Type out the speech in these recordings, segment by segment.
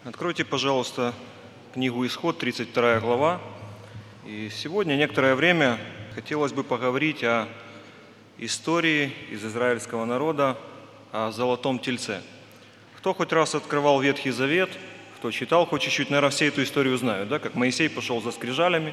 Откройте, пожалуйста, книгу «Исход», 32 глава. И сегодня некоторое время хотелось бы поговорить о истории из израильского народа, о золотом тельце. Кто хоть раз открывал Ветхий Завет, кто читал хоть чуть-чуть, наверное, все эту историю знают, да? Как Моисей пошел за скрижалями,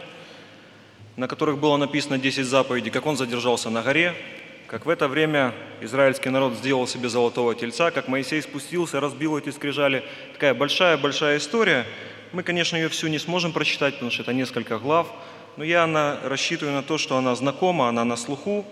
на которых было написано 10 заповедей, как он задержался на горе, как в это время израильский народ сделал себе золотого тельца, как Моисей спустился, разбил эти скрижали. Такая большая-большая история. Мы, конечно, ее всю не сможем прочитать, потому что это несколько глав, но я рассчитываю на то, что она знакома, она на слуху,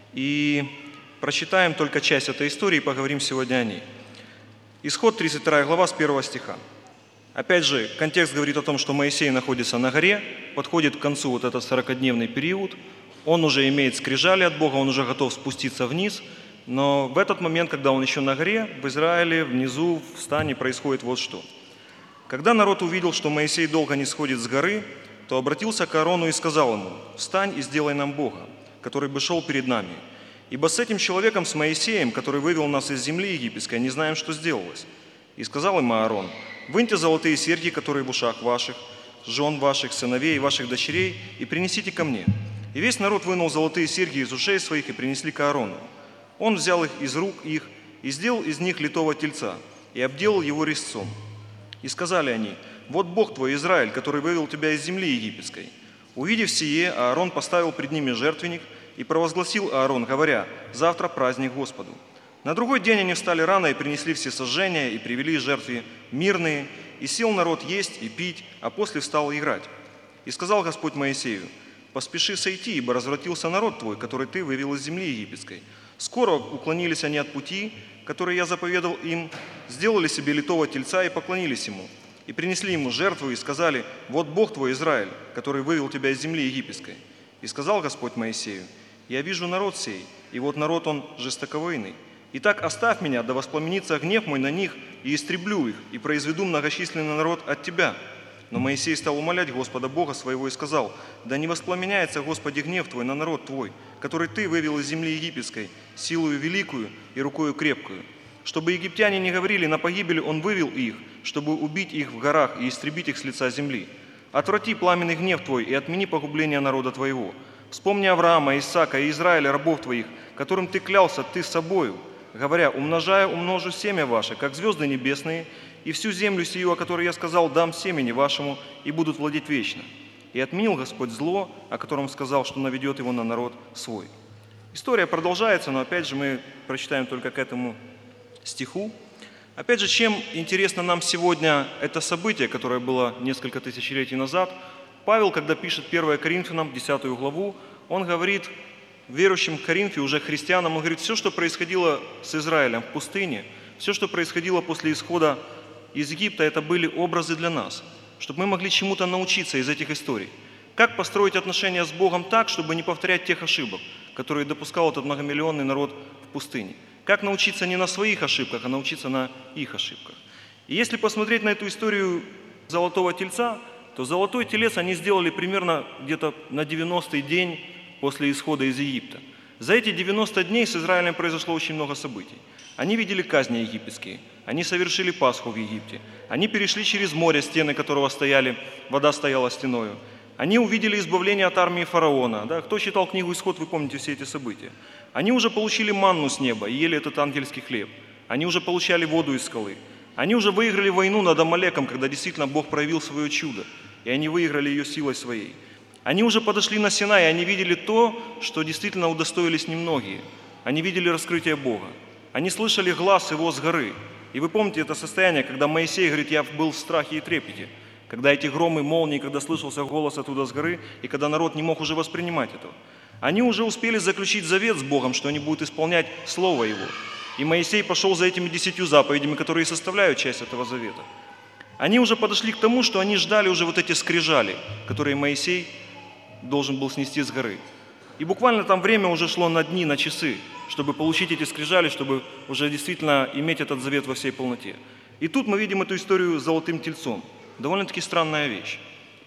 и прочитаем только часть этой истории и поговорим сегодня о ней. Исход, 32 глава, с 1 стиха. Опять же, контекст говорит о том, что Моисей находится на горе, подходит к концу вот этот 40-дневный период, он уже имеет скрижали от Бога, он уже готов спуститься вниз, но в этот момент, когда он еще на горе, в Израиле, внизу, в стане происходит вот что. Когда народ увидел, что Моисей долго не сходит с горы, то обратился к Аарону и сказал ему: «Встань и сделай нам Бога, который бы шел перед нами. Ибо с этим человеком, с Моисеем, который вывел нас из земли египетской, не знаем, что сделалось». И сказал им Аарон: «Выньте золотые серьги, которые в ушах ваших, жен ваших, сыновей и ваших дочерей, и принесите ко мне». И весь народ вынул золотые серьги из ушей своих и принесли к Аарону. Он взял их из рук их и сделал из них литого тельца, и обделал его резцом. И сказали они: «Вот Бог твой, Израиль, который вывел тебя из земли египетской». Увидев сие, Аарон поставил пред ними жертвенник и провозгласил Аарон, говоря: «Завтра праздник Господу». На другой день они встали рано и принесли все сожжения, и привели жертвы мирные, и сел народ есть и пить, а после встал играть. И сказал Господь Моисею: «Поспеши сойти, ибо развратился народ твой, который ты вывел из земли египетской». Скоро уклонились они от пути, который я заповедал им, сделали себе литого тельца и поклонились ему. И принесли ему жертву и сказали: «Вот Бог твой, Израиль, который вывел тебя из земли египетской». И сказал Господь Моисею: «Я вижу народ сей, и вот народ он жестоковойный. Итак, оставь меня, да воспламенится гнев мой на них, и истреблю их, и произведу многочисленный народ от тебя». Но Моисей стал умолять Господа Бога своего и сказал: «Да не воспламеняется, Господи, гнев Твой на народ Твой, который Ты вывел из земли египетской, силою великую и рукою крепкую. Чтобы египтяне не говорили: на погибель Он вывел их, чтобы убить их в горах и истребить их с лица земли. Отврати пламенный гнев Твой и отмени погубление народа Твоего. Вспомни Авраама, Исаака и Израиля, рабов Твоих, которым Ты клялся Ты с собою, говоря: умножу семя ваше, как звезды небесные, и всю землю сию, о которой я сказал, дам семени вашему, и будут владеть вечно. И отменил Господь зло, о котором сказал, что наведет его на народ свой». История продолжается, но опять же мы прочитаем только к этому стиху. Опять же, чем интересно нам сегодня это событие, которое было несколько тысячелетий назад, Павел, когда пишет 1 Коринфянам, 10 главу, он говорит верующим в Коринфе, уже христианам, он говорит: все, что происходило с Израилем в пустыне, все, что происходило после исхода из Египта, это были образы для нас, чтобы мы могли чему-то научиться из этих историй. Как построить отношения с Богом так, чтобы не повторять тех ошибок, которые допускал этот многомиллионный народ в пустыне. Как научиться не на своих ошибках, а научиться на их ошибках. И если посмотреть на эту историю золотого тельца, то золотой телец они сделали примерно где-то на 90-й день после исхода из Египта. За эти 90 дней с Израилем произошло очень много событий. Они видели казни египетские, они совершили Пасху в Египте, они перешли через море, стены которого стояли, вода стояла стеною. Они увидели избавление от армии фараона. Да? Кто читал книгу «Исход», вы помните все эти события. Они уже получили манну с неба и ели этот ангельский хлеб. Они уже получали воду из скалы. Они уже выиграли войну над Амалеком, когда действительно Бог проявил свое чудо, и они выиграли ее силой своей. Они уже подошли на Синай, и они видели то, что действительно удостоились немногие. Они видели раскрытие Бога. Они слышали глас Его с горы. И вы помните это состояние, когда Моисей говорит: «Я был в страхе и трепете». Когда эти громы, молнии, когда слышался голос оттуда с горы, и когда народ не мог уже воспринимать этого. Они уже успели заключить завет с Богом, что они будут исполнять Слово Его. И Моисей пошел за этими 10 заповедями, которые составляют часть этого завета. Они уже подошли к тому, что они ждали уже вот эти скрижали, которые Моисей должен был снести с горы. И буквально там время уже шло на дни, на часы, чтобы получить эти скрижали, чтобы уже действительно иметь этот завет во всей полноте. И тут мы видим эту историю с золотым тельцом. Довольно-таки странная вещь.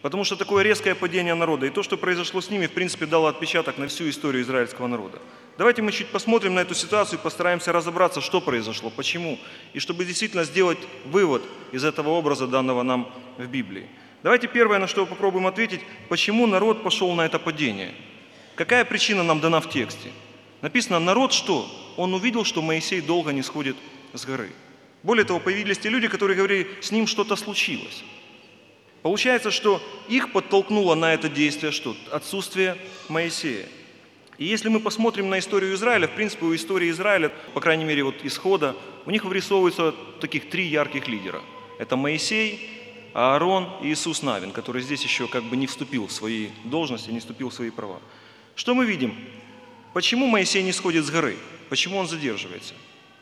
Потому что такое резкое падение народа и то, что произошло с ними, в принципе, дало отпечаток на всю историю израильского народа. Давайте мы чуть посмотрим на эту ситуацию и постараемся разобраться, что произошло, почему, и чтобы действительно сделать вывод из этого образа, данного нам в Библии. Давайте первое, на что попробуем ответить, почему народ пошел на это падение. Какая причина нам дана в тексте? Написано, народ что? Он увидел, что Моисей долго не сходит с горы. Более того, появились те люди, которые говорили, с ним что-то случилось. Получается, что их подтолкнуло на это действие что? Отсутствие Моисея. И если мы посмотрим на историю Израиля, в принципе, у истории Израиля, по крайней мере, вот исхода, у них вырисовываются таких 3 ярких лидера. Это Моисей, Аарон и Иисус Навин, который здесь еще как бы не вступил в свои должности, не вступил в свои права. Что мы видим? Почему Моисей не сходит с горы? Почему он задерживается?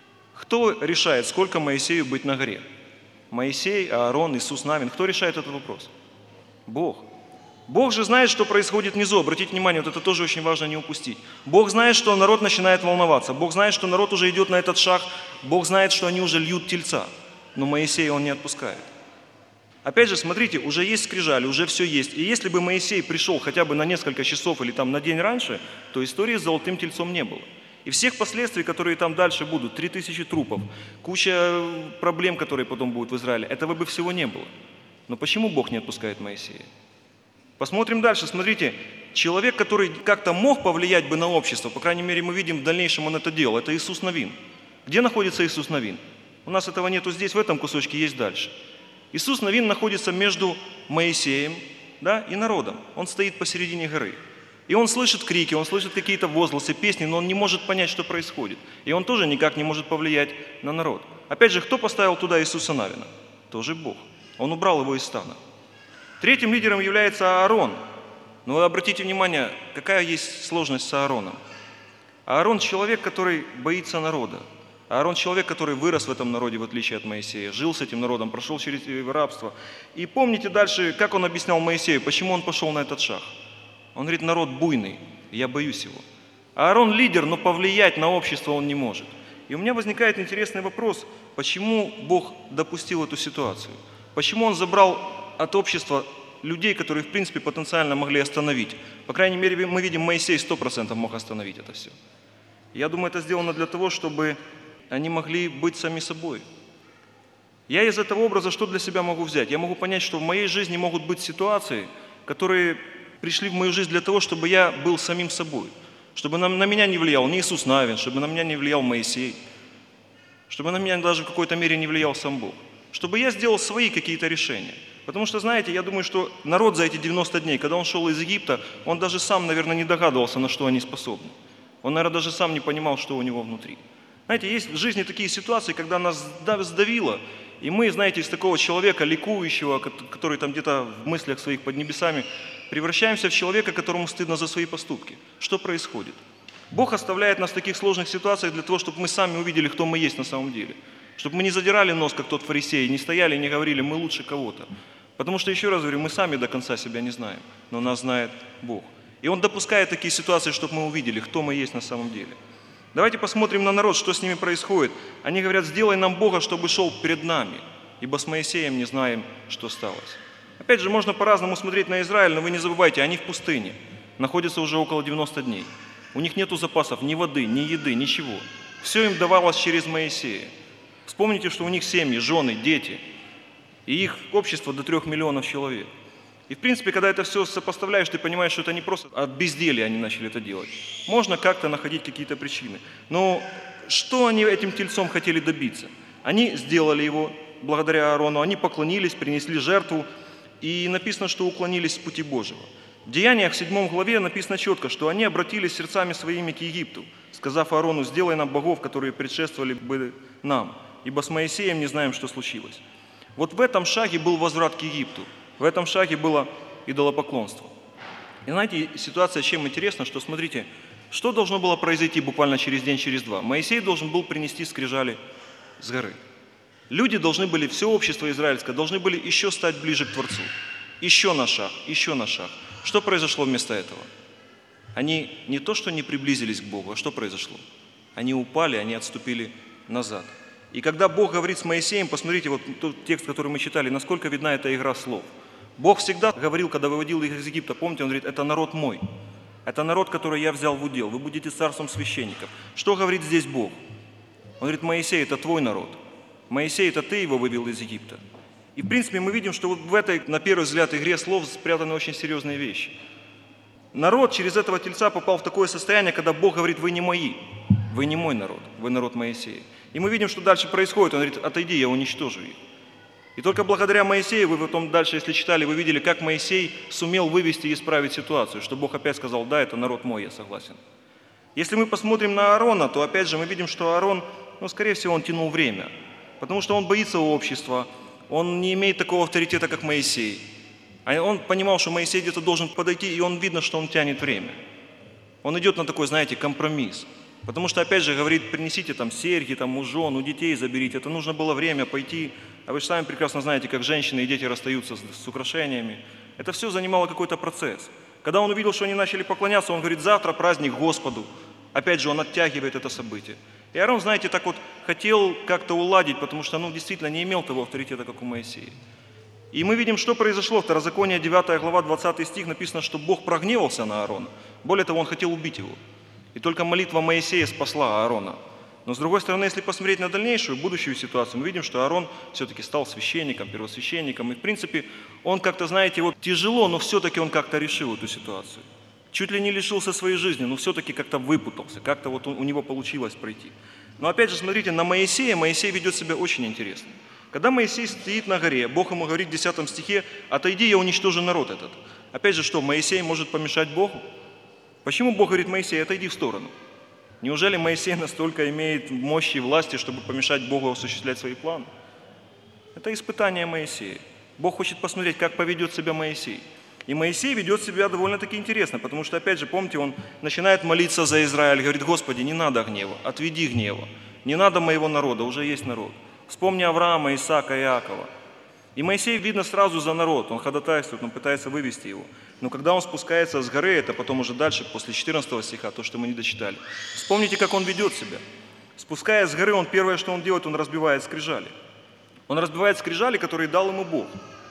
Кто решает, сколько Моисею быть на горе? Моисей, Аарон, Иисус Навин. Кто решает этот вопрос? Бог. Бог же знает, что происходит внизу. Обратите внимание, вот это тоже очень важно не упустить. Бог знает, что народ начинает волноваться. Бог знает, что народ уже идет на этот шаг. Бог знает, что они уже льют тельца. Но Моисея он не отпускает. Опять же, смотрите, уже есть скрижали, уже все есть. И если бы Моисей пришел хотя бы на несколько часов или там на день раньше, то истории с золотым тельцом не было. И всех последствий, которые там дальше будут, 3000 трупов, куча проблем, которые потом будут в Израиле, этого бы всего не было. Но почему Бог не отпускает Моисея? Посмотрим дальше. Смотрите, человек, который как-то мог повлиять бы на общество, по крайней мере, мы видим, в дальнейшем он это делал, это Иисус Навин. Где находится Иисус Навин? У нас этого нету здесь, в этом кусочке, есть дальше. Иисус Навин находится между Моисеем, да, и народом. Он стоит посередине горы. И он слышит крики, он слышит какие-то возгласы, песни, но он не может понять, что происходит. И он тоже никак не может повлиять на народ. Опять же, кто поставил туда Иисуса Навина? Тоже Бог. Он убрал его из стана. Третьим лидером является Аарон. Но вы обратите внимание, какая есть сложность с Аароном. Аарон – человек, который боится народа. Аарон – человек, который вырос в этом народе, в отличие от Моисея, жил с этим народом, прошел через рабство. И помните дальше, как он объяснял Моисею, почему он пошел на этот шаг. Он говорит, народ буйный, я боюсь его. Аарон лидер, но повлиять на общество он не может. И у меня возникает интересный вопрос, почему Бог допустил эту ситуацию? Почему Он забрал от общества людей, которые, в принципе, потенциально могли остановить? По крайней мере, мы видим, Моисей 100% мог остановить это все. Я думаю, это сделано для того, чтобы они могли быть сами собой. Я из этого образа что для себя могу взять? Я могу понять, что в моей жизни могут быть ситуации, которые пришли в мою жизнь для того, чтобы я был самим собой, чтобы на меня не влиял ни Иисус Навин, чтобы на меня не влиял Моисей, чтобы на меня даже в какой-то мере не влиял сам Бог, чтобы я сделал свои какие-то решения. Потому что, знаете, я думаю, что народ за эти 90 дней, когда он шел из Египта, он даже сам, наверное, не догадывался, на что они способны. Он, наверное, даже сам не понимал, что у него внутри. Знаете, есть в жизни такие ситуации, когда нас сдавило, и мы, знаете, из такого человека, ликующего, который там где-то в мыслях своих под небесами, превращаемся в человека, которому стыдно за свои поступки. Что происходит? Бог оставляет нас в таких сложных ситуациях для того, чтобы мы сами увидели, кто мы есть на самом деле. Чтобы мы не задирали нос, как тот фарисей, не стояли и не говорили, мы лучше кого-то. Потому что, еще раз говорю, мы сами до конца себя не знаем, но нас знает Бог. И Он допускает такие ситуации, чтобы мы увидели, кто мы есть на самом деле. Давайте посмотрим на народ, что с ними происходит. Они говорят, сделай нам Бога, чтобы шел перед нами, ибо с Моисеем не знаем, что сталось. Опять же, можно по-разному смотреть на Израиль, но вы не забывайте, они в пустыне, находятся уже около 90 дней. У них нету запасов ни воды, ни еды, ничего. Все им давалось через Моисея. Вспомните, что у них семьи, жены, дети, и их общество до 3 миллионов человек. И, в принципе, когда это все сопоставляешь, ты понимаешь, что это не просто от безделья они начали это делать. Можно как-то находить какие-то причины. Но что они этим тельцом хотели добиться? Они сделали его благодаря Аарону, они поклонились, принесли жертву, и написано, что уклонились с пути Божьего. В Деяниях, в 7 главе написано четко, что они обратились сердцами своими к Египту, сказав Аарону, сделай нам богов, которые предшествовали бы нам, ибо с Моисеем не знаем, что случилось. Вот в этом шаге был возврат к Египту. В этом шаге было идолопоклонство. И знаете, ситуация чем интересна, что смотрите, что должно было произойти буквально через день, через два? Моисей должен был принести скрижали с горы. Люди должны были, все общество израильское, должны были еще стать ближе к Творцу. Еще на шаг, еще на шаг. Что произошло вместо этого? Они не то, что не приблизились к Богу, а что произошло? Они упали, они отступили назад. И когда Бог говорит с Моисеем, посмотрите, вот тот текст, который мы читали, насколько видна эта игра слов. Бог всегда говорил, когда выводил их из Египта, помните, Он говорит, это народ мой. Это народ, который я взял в удел. Вы будете царством священников. Что говорит здесь Бог? Он говорит, Моисей, это твой народ. Моисей, это ты его вывел из Египта. И в принципе мы видим, что вот в этой, на первый взгляд, игре слов спрятаны очень серьезные вещи. Народ через этого тельца попал в такое состояние, когда Бог говорит, вы не мои, вы не мой народ, вы народ Моисея. И мы видим, что дальше происходит. Он говорит, отойди, я уничтожу их. И только благодаря Моисею, вы потом дальше, если читали, вы видели, как Моисей сумел вывести и исправить ситуацию, что Бог опять сказал, да, это народ мой, я согласен. Если мы посмотрим на Аарона, то опять же мы видим, что Аарон, скорее всего, он тянул время, потому что он боится общества, он не имеет такого авторитета, как Моисей. Он понимал, что Моисей где-то должен подойти, и он видно, что он тянет время. Он идет на такой, знаете, компромисс. Потому что, опять же, говорит, принесите там серьги, там у жен, у детей заберите. Это нужно было время пойти. А вы же сами прекрасно знаете, как женщины и дети расстаются с украшениями. Это все занимало какой-то процесс. Когда он увидел, что они начали поклоняться, он говорит, завтра праздник Господу. Опять же, он оттягивает это событие. И Аарон, знаете, так вот хотел как-то уладить, потому что он действительно не имел того авторитета, как у Моисея. И мы видим, что произошло. Второзаконие 9 глава, 20 стих написано, что Бог прогневался на Аарона. Более того, он хотел убить его. И только молитва Моисея спасла Аарона. Но с другой стороны, если посмотреть на дальнейшую, будущую ситуацию, мы видим, что Аарон все-таки стал священником, первосвященником. И в принципе, он как-то, знаете, вот тяжело, но все-таки он как-то решил эту ситуацию. Чуть ли не лишился своей жизни, но все-таки как-то выпутался, как-то вот у него получилось пройти. Но опять же, смотрите, на Моисея, Моисей ведет себя очень интересно. Когда Моисей стоит на горе, Бог ему говорит в 10 стихе, отойди, я уничтожу народ этот. Опять же, что, Моисей может помешать Богу? Почему Бог говорит, Моисей, отойди в сторону? Неужели Моисей настолько имеет мощи и власти, чтобы помешать Богу осуществлять свои планы? Это испытание Моисея. Бог хочет посмотреть, как поведет себя Моисей. И Моисей ведет себя довольно-таки интересно, потому что, опять же, помните, он начинает молиться за Израиль, говорит, Господи, не надо гнева, отведи гнева, не надо моего народа, уже есть народ. Вспомни Авраама, Исаака, Иакова. И Моисей, видно, сразу за народ, он ходатайствует, он пытается вывести его. Но когда он спускается с горы, это потом уже дальше, после 14 стиха, то, что мы не дочитали, вспомните, как он ведет себя. Спускаясь с горы, первое, что он делает, он разбивает скрижали. Он разбивает скрижали, которые дал ему Бог.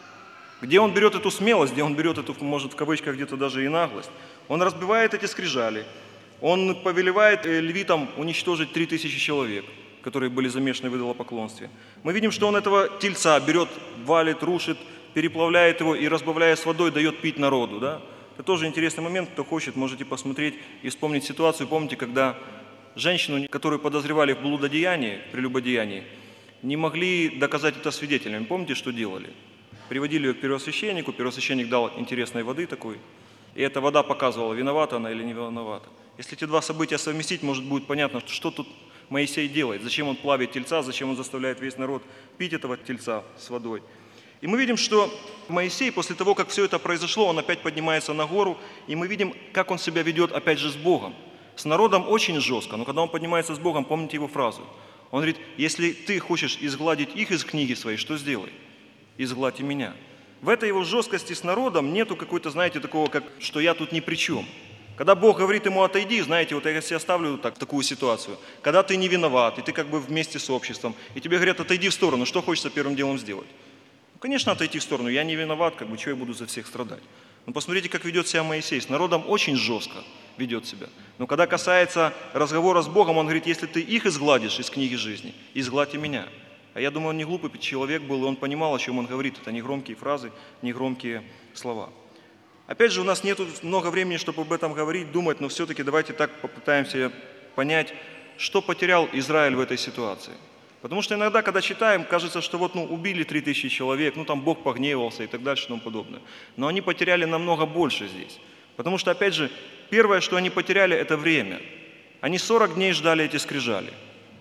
Где он берет эту смелость, где он берет эту, может, в кавычках где-то даже и наглость. Он разбивает эти скрижали. Он повелевает левитам уничтожить 3000 человек, которые были замешаны в идолопоклонстве. Мы видим, что он этого тельца берет, валит, рушит, переплавляет его и, разбавляя с водой, дает пить народу. Да? Это тоже интересный момент, кто хочет, можете посмотреть и вспомнить ситуацию. Помните, когда женщину, которую подозревали в блудодеянии, прелюбодеянии, не могли доказать это свидетелями. Помните, что делали? Приводили ее к первосвященнику, первосвященник дал интересной воды такой, и эта вода показывала, виновата она или не виновата. Если эти два события совместить, может будет понятно, что тут Моисей делает, зачем он плавит тельца, зачем он заставляет весь народ пить этого тельца с водой. И мы видим, что Моисей, после того, как все это произошло, он опять поднимается на гору, и мы видим, как он себя ведет опять же с Богом. С народом очень жестко, но когда он поднимается с Богом, помните его фразу. Он говорит, если ты хочешь изгладить их из книги своей, что сделай? Изгладь и меня. В этой его жесткости с народом нету какой-то, знаете, такого, как, что я тут ни при чем. Когда Бог говорит ему отойди, знаете, вот я себя ставлю такую ситуацию, когда ты не виноват, и ты как бы вместе с обществом, и тебе говорят отойди в сторону, что хочется первым делом сделать? Конечно, отойти в сторону, я не виноват, как бы, чего я буду за всех страдать. Но посмотрите, как ведет себя Моисей, с народом очень жестко ведет себя. Но когда касается разговора с Богом, он говорит, если ты их изгладишь из книги жизни, изгладь и меня. А я думаю, он не глупый человек был, и он понимал, о чем он говорит. Это не громкие фразы, не громкие слова. Опять же, у нас нет много времени, чтобы об этом говорить, думать, но все-таки давайте так попытаемся понять, что потерял Израиль в этой ситуации. Потому что иногда, когда читаем, кажется, что вот убили 3000 человек, там Бог погневался и так дальше и тому подобное. Но они потеряли намного больше здесь. Потому что, опять же, первое, что они потеряли, это время. Они 40 дней ждали эти скрижали.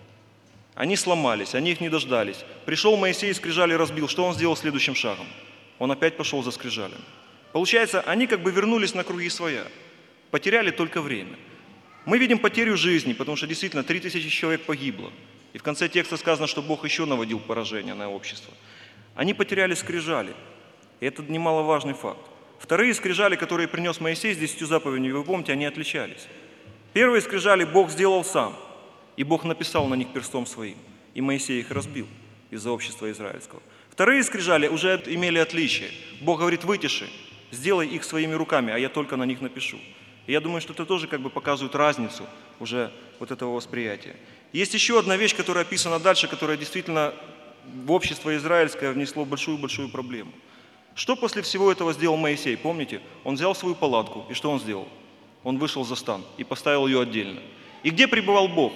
Они сломались, они их не дождались. Пришел Моисей, скрижали разбил. Что он сделал следующим шагом? Он опять пошел за скрижалями. Получается, они как бы вернулись на круги своя. Потеряли только время. Мы видим потерю жизни, потому что действительно 3000 человек погибло. И в конце текста сказано, что Бог еще наводил поражение на общество. Они потеряли скрижали. И это немаловажный факт. Вторые скрижали, которые принес Моисей с 10 заповедями, вы помните, они отличались. Первые скрижали Бог сделал сам. И Бог написал на них перстом своим. И Моисей их разбил из-за общества израильского. Вторые скрижали уже имели отличие. Бог говорит: вытиши, сделай их своими руками, а я только на них напишу. И я думаю, что это тоже показывает разницу уже вот этого восприятия. Есть еще одна вещь, которая описана дальше, которая действительно в общество израильское внесло большую-большую проблему. Что после всего этого сделал Моисей? Помните? Он взял свою палатку, и что он сделал? Он вышел за стан и поставил ее отдельно. И где пребывал Бог?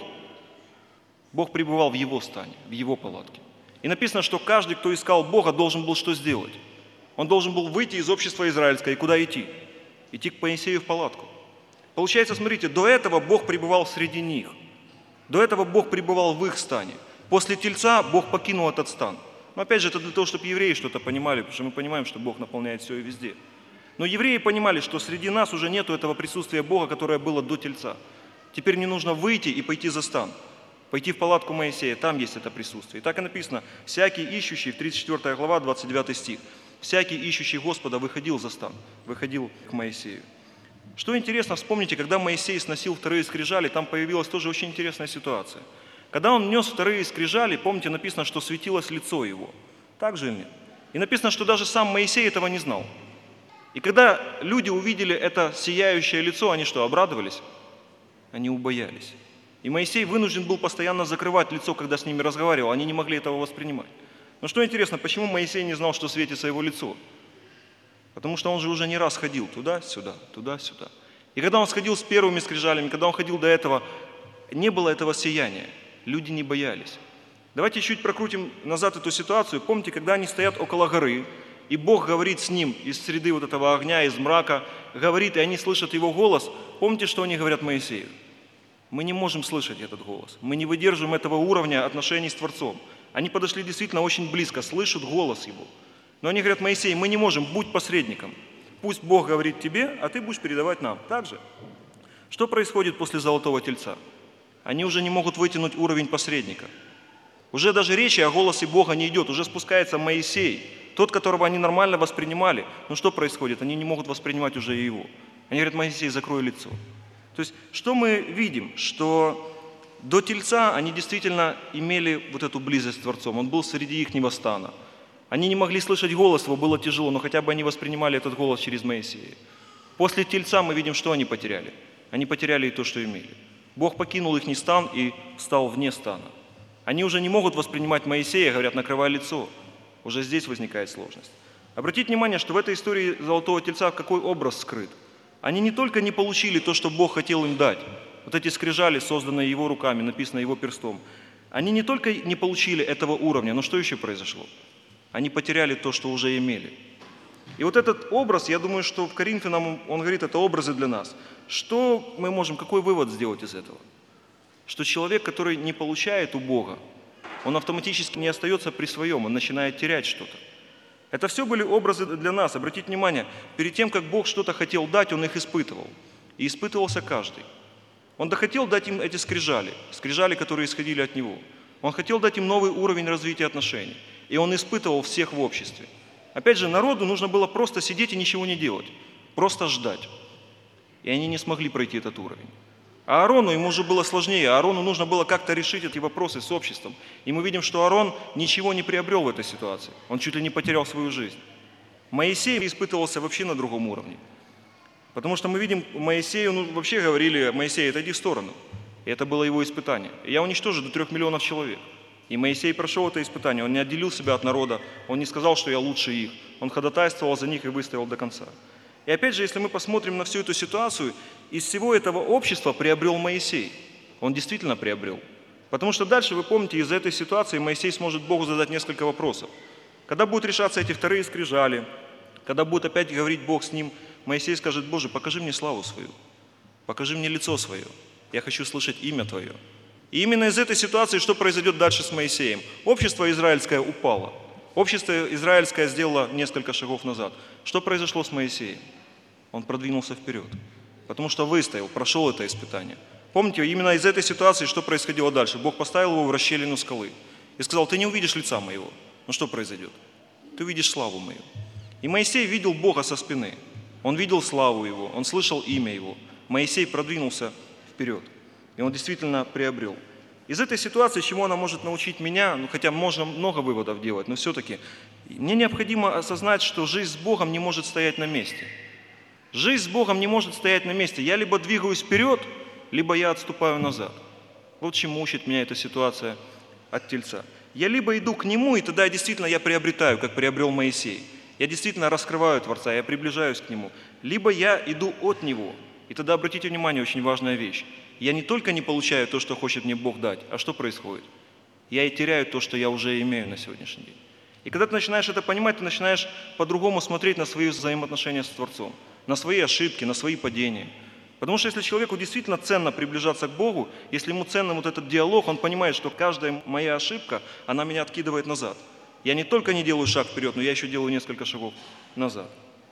Бог пребывал в его стане, в его палатке. И написано, что каждый, кто искал Бога, должен был что сделать? Он должен был выйти из общества израильского. И куда идти? Идти к Моисею в палатку. Получается, смотрите, до этого Бог пребывал среди них. До этого Бог пребывал в их стане. После Тельца Бог покинул этот стан. Но опять же, это для того, чтобы евреи что-то понимали, потому что мы понимаем, что Бог наполняет все и везде. Но евреи понимали, что среди нас уже нету этого присутствия Бога, которое было до Тельца. Теперь мне нужно выйти и пойти за стан. Пойти в палатку Моисея, там есть это присутствие. И так и написано: всякий ищущий, в 34 глава, 29 стих, всякий ищущий Господа выходил за стан, выходил к Моисею. Что интересно, вспомните, когда Моисей сносил вторые скрижали, там появилась тоже очень интересная ситуация. Когда он нес вторые скрижали, помните, написано, что светилось лицо его. Так же или нет? И написано, что даже сам Моисей этого не знал. И когда люди увидели это сияющее лицо, они что, обрадовались? Они убоялись. И Моисей вынужден был постоянно закрывать лицо, когда с ними разговаривал. Они не могли этого воспринимать. Но что интересно, почему Моисей не знал, что светится его лицо? Потому что он же уже не раз ходил туда-сюда, туда-сюда. И когда он сходил с первыми скрижалями, когда он ходил до этого, не было этого сияния. Люди не боялись. Давайте чуть прокрутим назад эту ситуацию. Помните, когда они стоят около горы, и Бог говорит с ним из среды вот этого огня, из мрака, говорит, и они слышат его голос. Помните, что они говорят Моисею? Мы не можем слышать этот голос. Мы не выдерживаем этого уровня отношений с Творцом. Они подошли действительно очень близко, слышат голос его. Но они говорят: Моисей, мы не можем, будь посредником. Пусть Бог говорит тебе, а ты будешь передавать нам. Так же? Что происходит после Золотого Тельца? Они уже не могут вытянуть уровень посредника. Уже даже речи о голосе Бога не идет. Уже спускается Моисей, тот, которого они нормально воспринимали. Но что происходит? Они не могут воспринимать уже и его. Они говорят: Моисей, закрой лицо. То есть, что мы видим? Что до Тельца они действительно имели вот эту близость с Творцом. Он был среди ихнего стана. Они не могли слышать голос его, было тяжело, но хотя бы они воспринимали этот голос через Моисея. После Тельца мы видим, что они потеряли. Они потеряли и то, что имели. Бог покинул их стан и стал вне стана. Они уже не могут воспринимать Моисея, говорят: накрывай лицо. Уже здесь возникает сложность. Обратите внимание, что в этой истории Золотого Тельца какой образ скрыт. Они не только не получили то, что Бог хотел им дать, вот эти скрижали, созданные его руками, написанные его перстом, они не только не получили этого уровня, но что еще произошло? Они потеряли то, что уже имели. И вот этот образ, я думаю, что в Коринфянам он говорит, это образы для нас. Что мы можем, какой вывод сделать из этого? Что человек, который не получает у Бога, он автоматически не остается при своем, он начинает терять что-то. Это все были образы для нас. Обратите внимание, перед тем, как Бог что-то хотел дать, Он их испытывал. И испытывался каждый. Он хотел дать им эти скрижали, которые исходили от Него. Он хотел дать им новый уровень развития отношений. И Он испытывал всех в обществе. Опять же, народу нужно было просто сидеть и ничего не делать. Просто ждать. И они не смогли пройти этот уровень. А Аарону, ему уже было сложнее. Аарону нужно было как-то решить эти вопросы с обществом. И мы видим, что Аарон ничего не приобрел в этой ситуации. Он чуть ли не потерял свою жизнь. Моисей испытывался вообще на другом уровне. Потому что мы видим, Моисею, вообще говорили: Моисей, отойди в сторону. И это было его испытание. И я уничтожу до 3 миллионов человек. И Моисей прошел это испытание. Он не отделил себя от народа. Он не сказал, что я лучше их. Он ходатайствовал за них и выстоял до конца. И опять же, если мы посмотрим на всю эту ситуацию, из всего этого общества приобрел Моисей. Он действительно приобрел. Потому что дальше, вы помните, из этой ситуации Моисей сможет Богу задать несколько вопросов. Когда будут решаться эти вторые скрижали, когда будет опять говорить Бог с ним, Моисей скажет: Боже, покажи мне славу свою, покажи мне лицо свое, я хочу слышать имя Твое. И именно из этой ситуации что произойдет дальше с Моисеем? Общество израильское упало. Общество израильское сделало несколько шагов назад. Что произошло с Моисеем? Он продвинулся вперед, потому что выстоял, прошел это испытание. Помните, именно из этой ситуации что происходило дальше? Бог поставил его в расщелину скалы и сказал: ты не увидишь лица моего. Ну что произойдет? Ты увидишь славу мою. И Моисей видел Бога со спины. Он видел славу его, он слышал имя его. Моисей продвинулся вперед, и он действительно приобрел. Из этой ситуации, чему она может научить меня, хотя можно много выводов делать, но все-таки Мне необходимо осознать, что жизнь с Богом не может стоять на месте. Жизнь с Богом не может стоять на месте. Я либо двигаюсь вперед, либо я отступаю назад. Вот чему учит меня эта ситуация от Тельца. Я либо иду к Нему, и тогда действительно я приобретаю, как приобрел Моисей. Я действительно раскрываю Творца, я приближаюсь к Нему. Либо я иду от Него. И тогда обратите внимание, очень важная вещь. Я не только не получаю то, что хочет мне Бог дать, а что происходит? Я и теряю то, что я уже имею на сегодняшний день. И когда ты начинаешь это понимать, ты начинаешь по-другому смотреть на свои взаимоотношения с Творцом, на свои ошибки, на свои падения. Потому что если человеку действительно ценно приближаться к Богу, если ему ценен вот этот диалог, он понимает, что каждая моя ошибка, она меня откидывает назад. Я не только не делаю шаг вперед, но я еще делаю несколько шагов назад.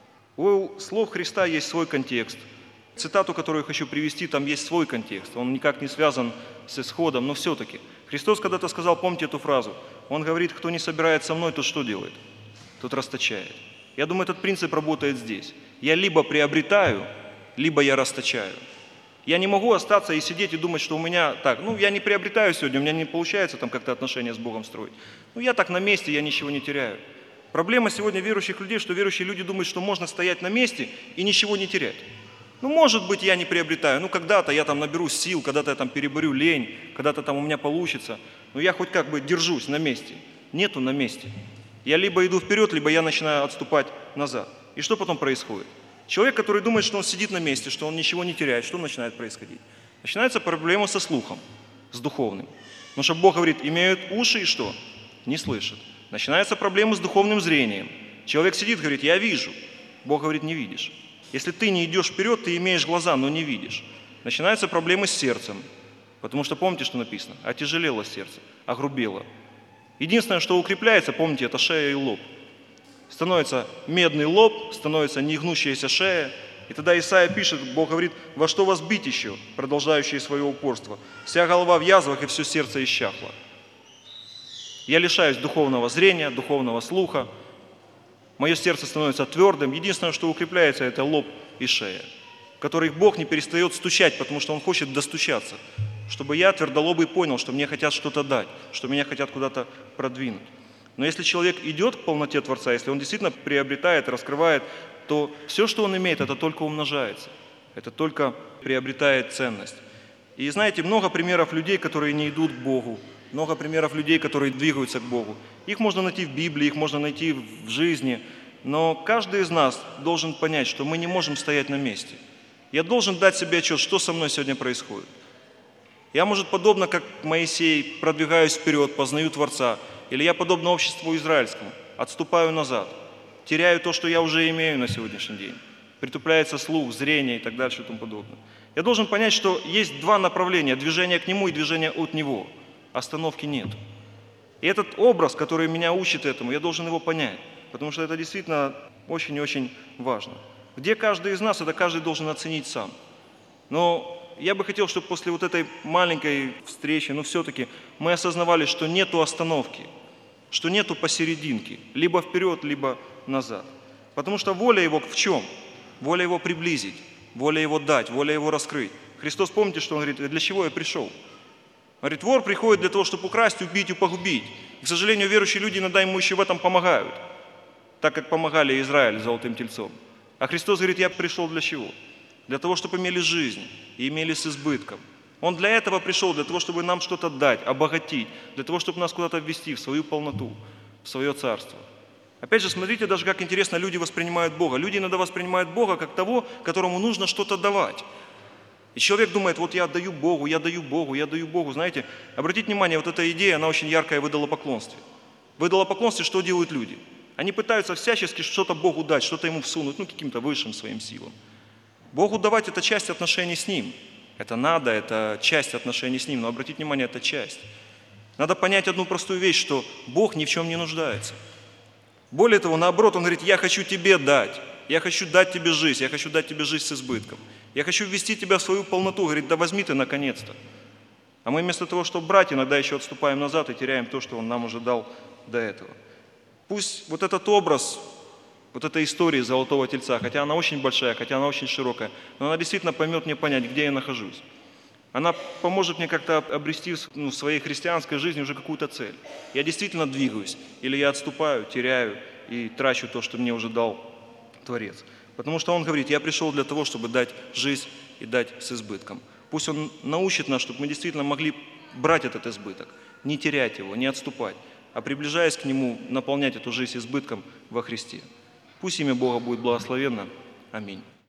У слов Христа есть свой контекст. Цитату, которую я хочу привести, там есть свой контекст. Он никак не связан с исходом, но все-таки. Христос когда-то сказал, помните эту фразу, Он говорит, кто не собирает со мной, тот что делает? Тот расточает. Я думаю, этот принцип работает здесь. Я либо приобретаю, либо я расточаю. Я не могу остаться и сидеть и думать, что у меня так, я не приобретаю сегодня, у меня не получается там как-то отношения с Богом строить. Я так на месте, я ничего не теряю. Проблема сегодня верующих людей, что верующие люди думают, что можно стоять на месте и ничего не терять. Может быть, я не приобретаю, когда-то я там наберусь сил, когда-то я там переборю лень, когда-то там у меня получится, но я хоть как бы держусь на месте. Нету на месте. Я либо иду вперед, либо я начинаю отступать назад. И что потом происходит? Человек, который думает, что он сидит на месте, что он ничего не теряет, что начинает происходить? Начинается проблема со слухом, с духовным. Потому что Бог говорит, имеют уши и что? Не слышат. Начинается проблема с духовным зрением. Человек сидит, говорит, я вижу. Бог говорит, не видишь. Если ты не идешь вперед, ты имеешь глаза, но не видишь. Начинаются проблемы с сердцем. Потому что помните, что написано? Отяжелело сердце, огрубело. Единственное, что укрепляется, помните, это шея и лоб. Становится медный лоб, становится негнущаяся шея. И тогда Исаия пишет, Бог говорит, во что вас бить еще, продолжающие свое упорство? Вся голова в язвах и все сердце исчахло. Я лишаюсь духовного зрения, духовного слуха. Мое сердце становится твердым. Единственное, что укрепляется, это лоб и шея, в которых Бог не перестает стучать, потому что Он хочет достучаться, чтобы я, твердолобый, понял, что мне хотят что-то дать, что меня хотят куда-то продвинуть. Но если человек идет к полноте Творца, если он действительно приобретает, раскрывает, то все, что он имеет, это только умножается, это только приобретает ценность. И знаете, много примеров людей, которые не идут к Богу, много примеров людей, которые двигаются к Богу. Их можно найти в Библии, их можно найти в жизни, но каждый из нас должен понять, что мы не можем стоять на месте. Я должен дать себе отчет, что со мной сегодня происходит. Я, может, подобно как Моисей, продвигаюсь вперед, познаю Творца, или я, подобно обществу израильскому, отступаю назад, теряю то, что я уже имею на сегодняшний день. Притупляется слух, зрение и так дальше и тому подобное. Я должен понять, что есть два направления, движение к Нему и движение от Него. Остановки нет. И этот образ, который меня учит этому, я должен его понять, потому что это действительно очень и очень важно. Где каждый из нас, это каждый должен оценить сам. Но я бы хотел, чтобы после вот этой маленькой встречи, все-таки мы осознавали, что нету остановки, что нету посерединке, либо вперед, либо назад. Потому что воля Его в чем? Воля Его приблизить, воля Его дать, воля Его раскрыть. Христос, помните, что Он говорит, для чего я пришел? Говорит, вор приходит для того, чтобы украсть, убить и погубить. И, к сожалению, верующие люди иногда ему еще в этом помогают, так как помогали Израилю золотым тельцом. А Христос говорит, я пришел для чего? Для того, чтобы имели жизнь и имели с избытком. Он для этого пришел, для того, чтобы нам что-то дать, обогатить, для того, чтобы нас куда-то ввести в свою полноту, в свое царство. Опять же, смотрите даже, как интересно люди воспринимают Бога. Люди иногда воспринимают Бога как того, которому нужно что-то давать. И человек думает, вот я отдаю Богу, я даю Богу, я даю Богу. Знаете, обратите внимание, вот эта идея, она очень яркая в идолопоклонстве. В идолопоклонстве что делают люди? Они пытаются всячески что-то Богу дать, что-то Ему всунуть, каким-то высшим своим силам. Богу давать – это часть отношений с Ним. Это надо, это часть отношений с Ним, но обратите внимание, это часть. Надо понять одну простую вещь, что Бог ни в чем не нуждается. Более того, наоборот, Он говорит, я хочу тебе дать, я хочу дать тебе жизнь, я хочу дать тебе жизнь с избытком. Я хочу ввести тебя в свою полноту. Говорит, да возьми ты наконец-то. А мы вместо того, чтобы брать, иногда еще отступаем назад и теряем то, что Он нам уже дал до этого. Пусть вот этот образ, вот эта история Золотого Тельца, хотя она очень большая, хотя она очень широкая, но она действительно поймет мне понять, где я нахожусь. Она поможет мне как-то обрести в своей христианской жизни уже какую-то цель. Я действительно двигаюсь, или я отступаю, теряю, и трачу то, что мне уже дал Творец. Потому что Он говорит: я пришел для того, чтобы дать жизнь и дать с избытком. Пусть Он научит нас, чтобы мы действительно могли брать этот избыток, не терять его, не отступать, а приближаясь к Нему, наполнять эту жизнь избытком во Христе. Пусть имя Бога будет благословенно. Аминь.